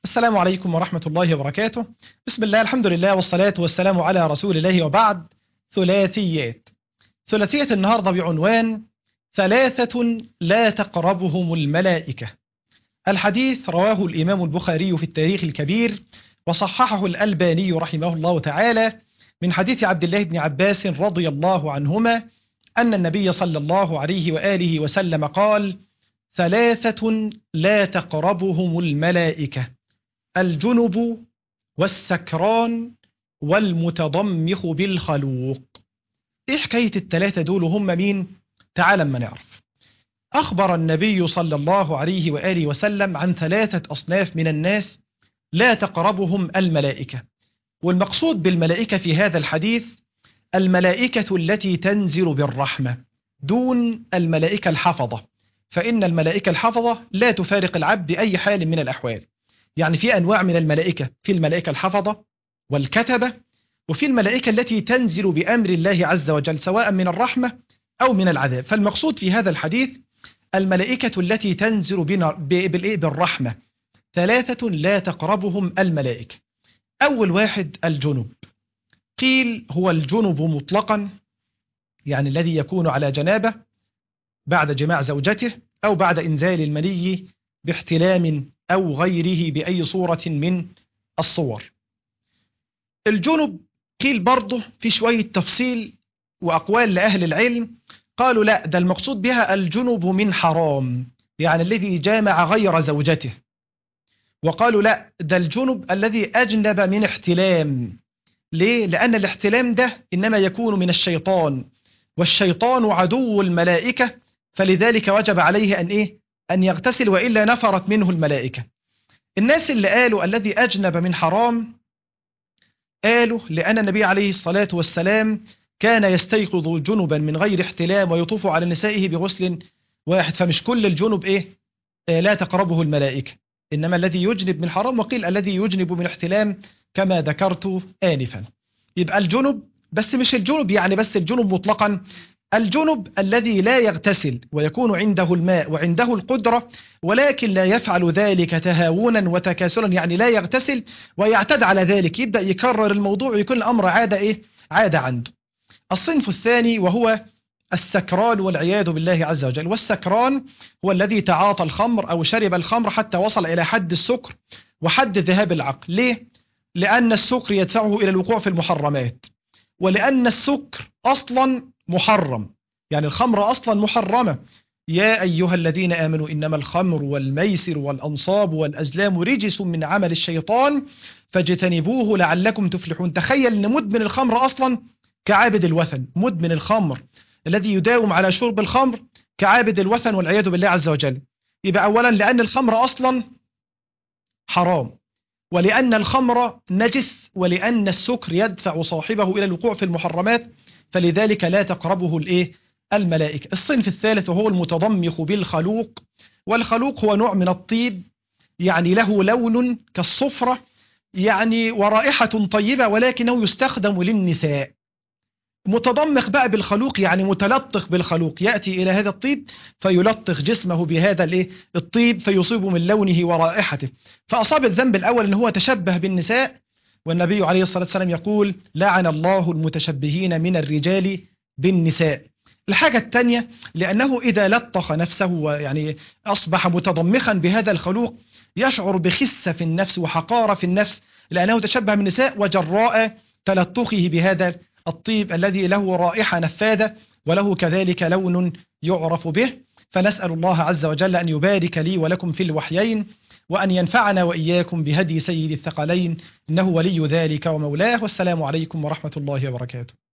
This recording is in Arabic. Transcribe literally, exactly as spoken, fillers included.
السلام عليكم ورحمة الله وبركاته. بسم الله، الحمد لله، والصلاة والسلام على رسول الله، وبعد. ثلاثيات. ثلاثية النهاردة بعنوان ثلاثة لا تقربهم الملائكة. الحديث رواه الإمام البخاري في التاريخ الكبير، وصححه الألباني رحمه الله تعالى، من حديث عبد الله بن عباس رضي الله عنهما أن النبي صلى الله عليه وآله وسلم قال: ثلاثة لا تقربهم الملائكة: الجنب والسكران والمتضمخ بالخلوق. ايه حكاية الثلاثة دول؟ هم مين؟ تعال اما نعرف. أخبر النبي صلى الله عليه وآله وسلم عن ثلاثة أصناف من الناس لا تقربهم الملائكة. والمقصود بالملائكة في هذا الحديث الملائكة التي تنزل بالرحمة دون الملائكة الحفظة، فإن الملائكة الحفظة لا تفارق العبد بأي حال من الأحوال. يعني في أنواع من الملائكة، في الملائكة الحفظة والكتبة، وفي الملائكة التي تنزل بأمر الله عز وجل سواء من الرحمة أو من العذاب. فالمقصود في هذا الحديث الملائكة التي تنزل بالرحمة ثلاثة لا تقربهم الملائكة. أول واحد الجنب. قيل هو الجنب مطلقا، يعني الذي يكون على جنابه بعد جماع زوجته أو بعد إنزال المني باحتلام أو غيره بأي صورة من الصور. الجنب قيل برضه في شوية تفصيل وأقوال لأهل العلم، قالوا لا، ده المقصود بها الجنب من حرام، يعني الذي جامع غير زوجته. وقالوا لا، ده الجنب الذي أجنب من احتلام. ليه؟ لأن الاحتلام ده إنما يكون من الشيطان، والشيطان عدو الملائكة، فلذلك وجب عليه أن إيه؟ أن يغتسل، وإلا نفرت منه الملائكة. الناس اللي قالوا الذي أجنب من حرام، قالوا لأن النبي عليه الصلاة والسلام كان يستيقظ جنبا من غير احتلام ويطوف على نسائه بغسل واحد، فمش كل الجنب إيه؟ آه لا تقربه الملائكة، إنما الذي يجنب من حرام، وقيل الذي يجنب من احتلام كما ذكرت آنفا. يبقى الجنب، بس مش الجنب يعني بس الجنب مطلقا، الجنب الذي لا يغتسل ويكون عنده الماء وعنده القدرة، ولكن لا يفعل ذلك تهاونا وتكاسلا، يعني لا يغتسل ويعتد على ذلك، يبدأ يكرر الموضوع ويكون الأمر عادة إيه؟ عادة عنده. الصنف الثاني وهو السكران والعياذ بالله عز وجل. والسكران هو الذي تعاطى الخمر أو شرب الخمر حتى وصل إلى حد السكر وحد ذهاب العقل. ليه؟ لأن السكر يدفعه إلى الوقوع في المحرمات، ولأن السكر أصلا محرم، يعني الخمر أصلا محرمة. يا أيها الذين آمنوا إنما الخمر والميسر والأنصاب والأزلام رجس من عمل الشيطان فاجتنبوه لعلكم تفلحون. تخيل أن مدمن الخمر أصلا كعابد الوثن، مدمن الخمر الذي يداوم على شرب الخمر كعابد الوثن والعياذ بالله عز وجل. يبقى أولا لأن الخمر أصلا حرام، ولأن الخمر نجس، ولأن السكر يدفع صاحبه إلى الوقوع في المحرمات، فلذلك لا تقربه الإيه؟ الملائكة. الصنف الثالث وهو المتضمخ بالخلوق. والخلوق هو نوع من الطيب، يعني له لون كالصفرة يعني ورائحة طيبة، ولكنه يستخدم للنساء. متضمخ بقى بالخلوق يعني متلطخ بالخلوق، يأتي إلى هذا الطيب فيلطخ جسمه بهذا الإيه؟ الطيب فيصيب من لونه ورائحته. فأصاب الذنب الأول أنه هو تشبه بالنساء، والنبي عليه الصلاة والسلام يقول: لعن الله المتشبهين من الرجال بالنساء. الحاجة الثانية لأنه إذا لطخ نفسه يعني أصبح متضمخا بهذا الخلوق يشعر بخسة في النفس وحقارة في النفس، لأنه تشبه بالنساء وجراء تلطخه بهذا الطيب الذي له رائحة نفاذة وله كذلك لون يعرف به. فنسأل الله عز وجل أن يبارك لي ولكم في الوحيين، وأن ينفعنا وإياكم بهدي سيد الثقلين، إنه ولي ذلك ومولاه. والسلام عليكم ورحمة الله وبركاته.